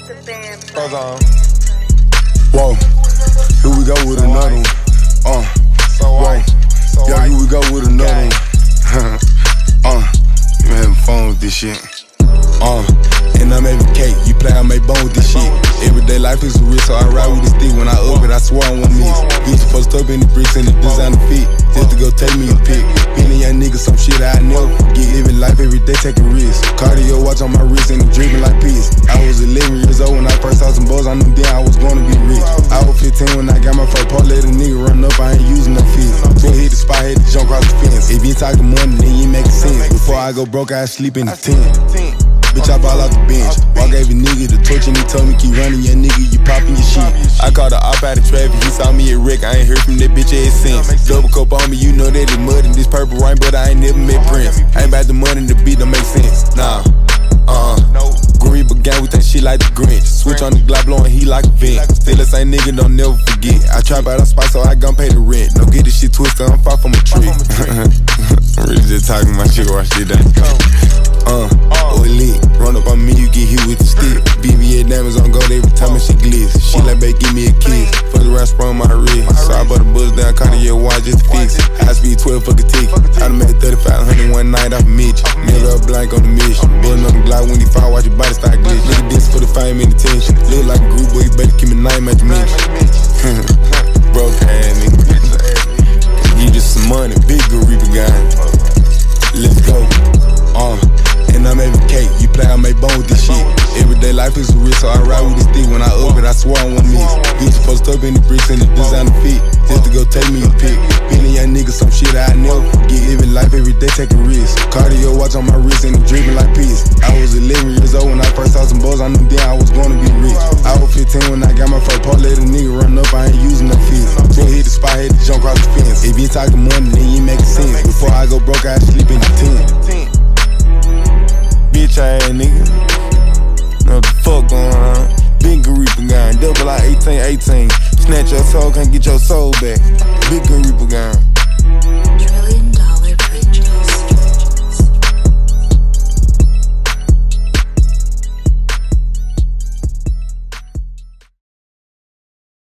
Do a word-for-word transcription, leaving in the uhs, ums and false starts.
Hold on. Whoa, here we go with another one. Uh, whoa, yeah, here we go with another one. uh, you having fun with this shit. Uh, and I'm having cake, you play, I make bone with this shit. Everyday life is real, so I ride with this stick. When I up it, I swear I won't miss. Get you post up in the bricks and the designer fit, just to go take me a pic. Being a young nigga, some shit I never forget. Living life every day, taking risks. Cardio watch on my wrist and I'm dreaming like peace. I was eleven years old when I first saw some bows. I knew then I was gonna be rich. I was fifteen when I got my first part. Let a nigga run up, I ain't using no fist. Before hit the spot, had to jump across the fence. If you talking money, then you ain't making sense. Before I go broke, I sleep in the tent. Bitch, I ball out the bench. I gave a nigga the torch and he told me keep running, yeah nigga, you poppin' your shit. I called the op out of traffic, he saw me at wreck, I ain't heard from that bitch ass since. Double cup on me, you know that it's mud and this purple rain, but I ain't never met Prince. I ain't about the money, the beat don't make sense. Nah, uh, Gariba gang, we think shit like the Grinch. Switch on the Glock, blowing heat like a vent. Still the same nigga, don't never forget. I trap out a spot so I gon' pay the rent. Don't get this shit twisted, I'm far from a trick. I'm really just talking my shit, watch shit down. Uh, oh lit, run up on me, you get hit with the stick. B B A diamonds on gold every time and she glitz. She like, babe, give me a kiss. Fuck around, sprung my wrist. So I bought the bullets down, Cartier watch just to fix it. High speed twelve, fuck a ticket. I done made thirty-five hundred one night off a Mitch. Middle up blank on the mission. Bullin' on the Glock when you fall, watch your body start glitch. Look at this for the fame and attention. Look like a group, boy, you better keep me name at the mention. Broke ass nigga. Give you some money, big Gariba gang. Let's go. Uh, and I'm having cake, you play, I make bone with this shit. Everyday life is real, so I ride with this stick. When I up it, I swear I won't miss. Get you post up in the bricks and the designer fit, just to go take me a pic. Being a young nigga, some shit I never forget. Living life every day, taking risks. Cardio watch on my wrist and I'm dreaming like peace. I was eleven years old when I first saw some bows. I knew then I was gonna be rich. I was fifteen when I got my first part. Let a nigga run up, I ain't using no fist. Before hit the spot, had to jump across the fence. If you talking money, then you ain't making sense. Before I go broke, I sleep in the tent. Bitch ass nigga, know what the fuck going on? Big Gariba gang, double I eighteen eighteen. Snatch your soul, can't get your soul back. Big Gariba gang.